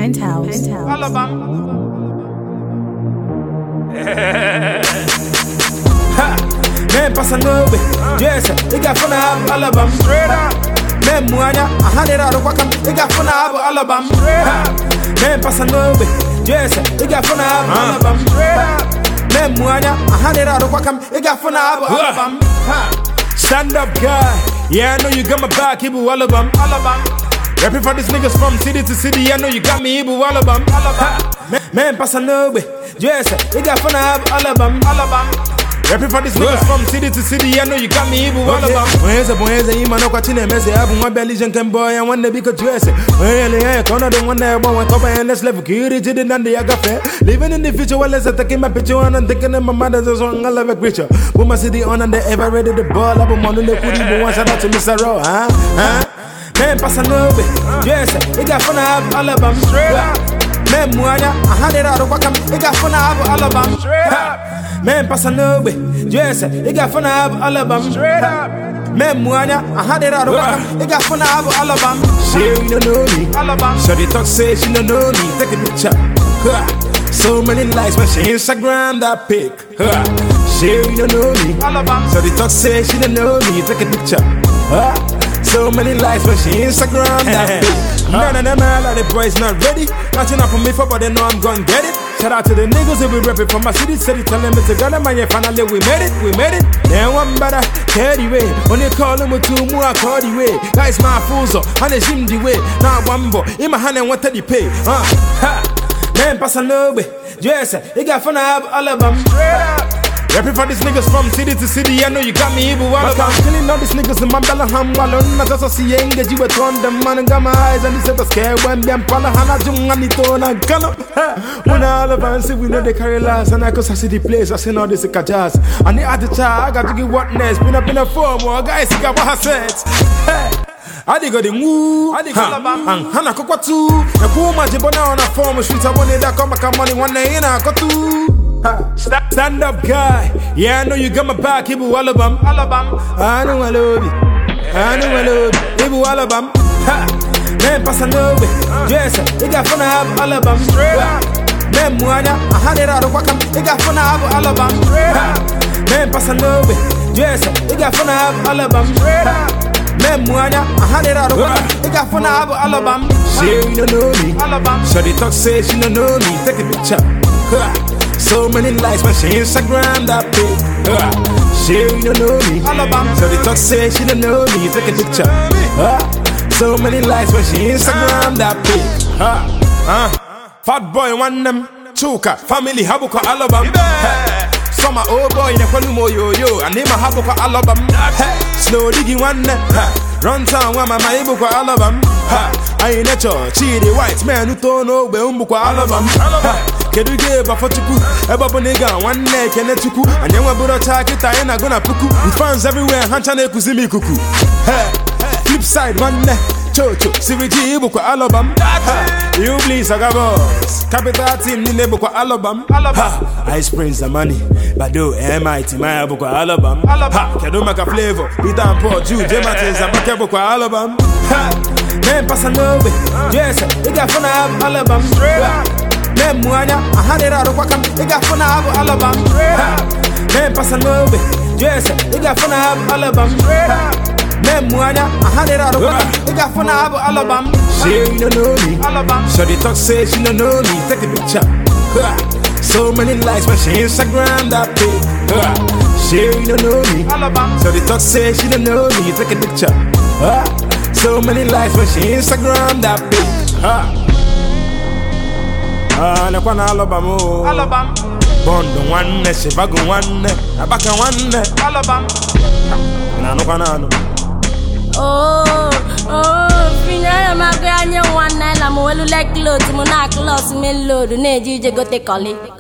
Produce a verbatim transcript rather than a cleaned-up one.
Penthouse. Alabama. Ha! Men pasanobe. Yes, they got fun of Alabama. Straight up. Men muanya, a hundred out of Wakam. They got fun of Alabama. Straight up. Men pasanobe. Yes, they got fun of Alabama. Straight up. Men muanya, a hundred out of Wakam. They got fun of Alabama. Stand up, guy. Yeah, I know you got my back. Ibu Alabama. Alabama. Rapping for these niggas from city to city, I know you got me, Ibu Alabama. Alabama. Man, pasanobe. Yes, they got fun of Alabama. Alabama. Rapping for these niggas from city to city, I know you got me, Ibu Alabama. Where's the boys that you man no catching them? I have one belly and boy, and one day because dress. Well, I can't do one day, one cover and let's level. Kiri to the Nandi, I got fair. Living in the future, well, as I take my picture and I'm thinking of my mother's song, I love a creature. Put my city on and they ever ready the ball. I'm on the put even one shout out to Mister Rowe, huh? Huh? Men pasanobe, yes, they got fun of Alabama. Straight up. Men muanya, a hundred out of Wakam, they got fun of Alabama. Straight up. Men pasanobe, yes, they got fun of Alabama. Straight up. Men muanya, a hundred out of Wakam, they got fun of Alabama. She don't know me, Alabama. So they talk say she don't know me, take a picture. So many likes when she Instagram that pic. She don't know me, Alabama. So they talk say she don't know me, take a picture. So many likes when she Instagram that bitch. None of them all of the boys not ready. Nothing up for me for, but they know I'm gonna get it. Shout out to the niggas who be rapping from my city. City telling me together, man, yeah, finally we made it, we made it. Then one better, carry way. When you call them with two more, I call the way. Guys, my fools up, and they seem the way. Now one boy, in my hand and what did he pay? Uh, ha. Man, pass a little bit. Yes, they got fun of Alabama. Straight up. Rapping for these niggas from city to city, I know you got me, Ibu Alabama. I'm killing all these niggas in my belly, I'm wallon. I just see you engage you with on them, man, and got my eyes, and they said, scared when them pala, Hana, Jung, and Nito, and I got up. When all of us see, we know they carry last, and I go see the place, I seen all this jazz. And the other child, I got to get what next, been up in a form, or guys, he got what I said. I dig the move, I dig Alabama, and Hana Kokwatu. The poor man, Jibona on a form, street, I wanted that come back money one day, and I got to. Stand up, guy. Yeah, I know you got my back, Ibu Alabama. Alabama. I know I love you. I know I love you. Ibu Alabama. Ha. Men pasanobe. Yes, they got fun of Alabama. Straight up. Men muanya, a hundred out of Wakam. They got fun of Alabama. Straight up. Men pasanobe. Yes, they got fun of Alabama. Straight up. Men muanya, a hundred out of Wakam. They got fun of Alabama. She don't know me. Alabama. So they talk say she don't know me. Take a picture. So many likes when she Instagram that pic. Uh, she don't know me, Alabama. So they talk say she don't know me, take a picture. Uh, so many likes when she Instagram that pic. Uh, uh, fat boy one them, chuka, family habuka Alabama. Hey, summer old boy in a kwalumo yo yo, and name a habuka Alabama. Hey, slow diggy one them, run town one my ibuka Alabama. I ain't a church, the white man who don't know where umbuka Alabama. Kedu ge ba fotuku eba bo nigga one neck and etuku and then we bro talk it I ain't gonna puku with fans everywhere hancha na ekuzimi kuku hey flip side one neck chocho siviji ibu kwa Alabama you please agabos capital team ni nebu kwa Alabama ice prince the money bado mit my ibu kwa Alabama kedu maka flavor Peter and Paul Jude Martins abakebu kwa Alabama men pasanobe yes they got fun of Alabama straight up. Men muanya, a hundred out of Wakam, they got fun of Alabama. Men pasanobe, yes, they got fun of Alabama. Men muanya, a hundred out of Wakam, they got fun of Alabama. She don't know me, Alabama. So they talk say she don't know me, take a picture. So many likes when she Instagram that pic. She don't know me, Alabama. So they talk say she don't know me, take a picture. So many likes when she Instagram that pic. Ah, na kwa na Alabama, Alabama. Bondo one, Shivago one, Abaka one, Alabama. Na no kwa na no. Oh, oh, fina maganya one, la mo lu like clothes, mo na clothes me load, ne jije go te kali.